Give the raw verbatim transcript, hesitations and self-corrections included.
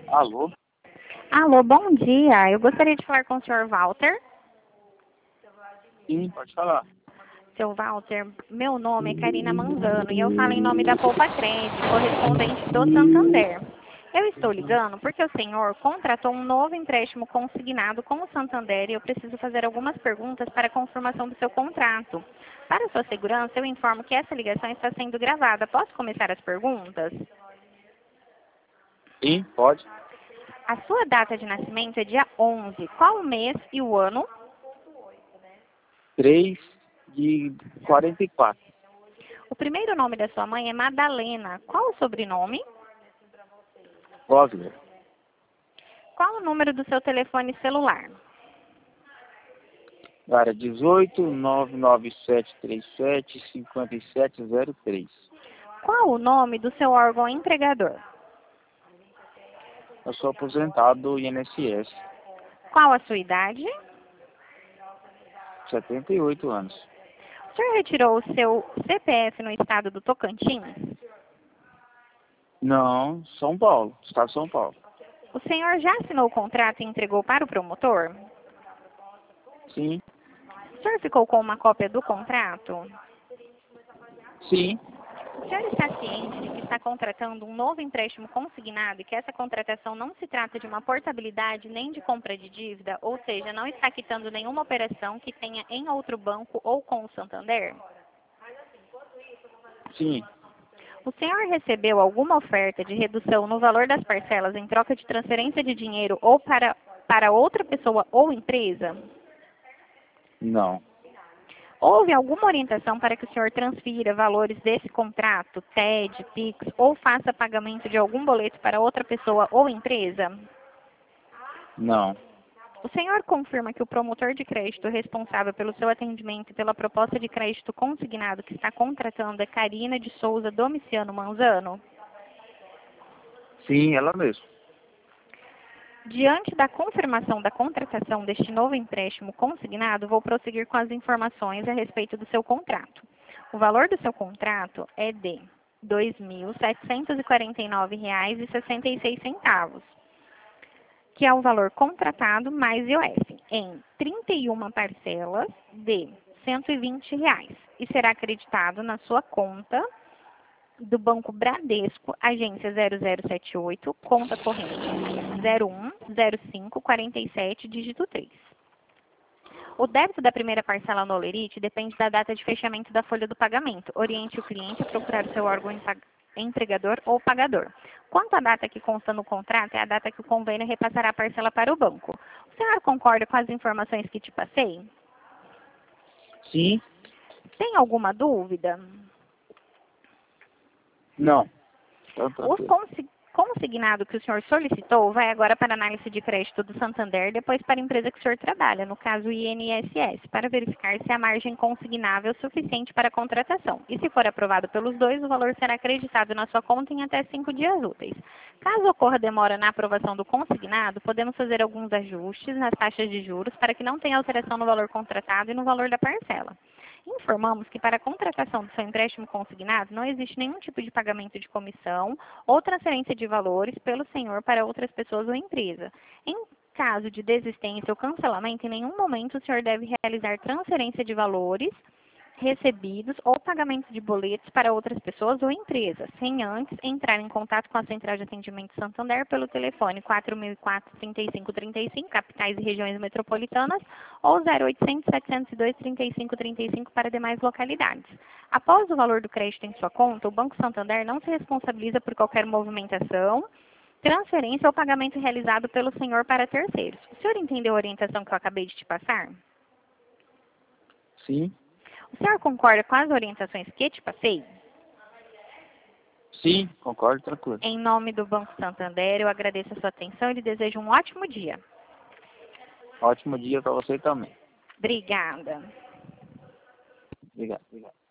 Alô? Alô, bom dia. Eu gostaria de falar com o senhor Walter. Sim, pode falar. Seu Walter, meu nome é Karina Manzano e eu falo em nome da Poupa Crédito, correspondente do Santander. Eu estou ligando porque o senhor contratou um novo empréstimo consignado com o Santander e eu preciso fazer algumas perguntas para a confirmação do seu contrato. Para sua segurança, eu informo que essa ligação está sendo gravada. Posso começar as perguntas? Sim, pode. A sua data de nascimento é dia onze. Qual o mês e o ano? três de quarenta e quatro. O primeiro nome da sua mãe é Madalena. Qual o sobrenome? Gosler. Qual o número do seu telefone celular? Cara, dezoito, nove nove sete três sete, cinco sete zero três. Qual o nome do seu órgão empregador? Eu sou aposentado do I N S S. Qual a sua idade? setenta e oito anos. O senhor retirou o seu C P F no estado do Tocantins? Não, São Paulo. Estado de São Paulo. O senhor já assinou o contrato e entregou para o promotor? Sim. O senhor ficou com uma cópia do contrato? Sim. O senhor está ciente de que está contratando um novo empréstimo consignado e que essa contratação não se trata de uma portabilidade nem de compra de dívida, ou seja, não está quitando nenhuma operação que tenha em outro banco ou com o Santander? Sim. O senhor recebeu alguma oferta de redução no valor das parcelas em troca de transferência de dinheiro ou para, para outra pessoa ou empresa? Não. Houve alguma orientação para que o senhor transfira valores desse contrato, T E D, Pix, ou faça pagamento de algum boleto para outra pessoa ou empresa? Não. O senhor confirma que o promotor de crédito responsável pelo seu atendimento e pela proposta de crédito consignado que está contratando é Karina de Souza Domiciano Manzano? Sim, ela mesmo. Diante da confirmação da contratação deste novo empréstimo consignado, vou prosseguir com as informações a respeito do seu contrato. O valor do seu contrato é de dois mil setecentos e quarenta e nove reais e sessenta e seis centavos, que é o valor contratado mais I O F, em trinta e uma parcelas de cento e vinte reais, e será acreditado na sua conta do Banco Bradesco, agência zero zero sete oito, conta corrente zero um zero cinco quatro sete, dígito três. O débito da primeira parcela no Olerite depende da data de fechamento da folha do pagamento. Oriente o cliente a procurar o seu órgão empregador ou pagador. Quanto à data que consta no contrato, é a data que o convênio repassará a parcela para o banco. O senhor concorda com as informações que te passei? Sim. Tem alguma dúvida? Não. Então, O tranquilo. consi- consignado que o senhor solicitou vai agora para a análise de crédito do Santander, depois para a empresa que o senhor trabalha, no caso o I N S S, para verificar se a margem consignável é suficiente para a contratação. E se for aprovado pelos dois, o valor será acreditado na sua conta em até cinco dias úteis. Caso ocorra demora na aprovação do consignado, podemos fazer alguns ajustes nas taxas de juros para que não tenha alteração no valor contratado e no valor da parcela. Informamos que para a contratação do seu empréstimo consignado não existe nenhum tipo de pagamento de comissão ou transferência de valores pelo senhor para outras pessoas ou empresa. Em caso de desistência ou cancelamento, em nenhum momento o senhor deve realizar transferência de valores recebidos ou pagamento de boletos para outras pessoas ou empresas, sem antes entrar em contato com a Central de Atendimento Santander pelo telefone quatro mil e quatro, trinta e cinco trinta e cinco, capitais e regiões metropolitanas, ou zero oitocentos, setecentos e dois, trinta e cinco trinta e cinco para demais localidades. Após o valor do crédito em sua conta, o Banco Santander não se responsabiliza por qualquer movimentação, transferência ou pagamento realizado pelo senhor para terceiros. O senhor entendeu a orientação que eu acabei de te passar? Sim. O senhor concorda com as orientações que te passei? Sim, concordo, tranquilo. Em nome do Banco Santander, eu agradeço a sua atenção e lhe desejo um ótimo dia. Ótimo dia para você também. Obrigada. Obrigado. Obrigado.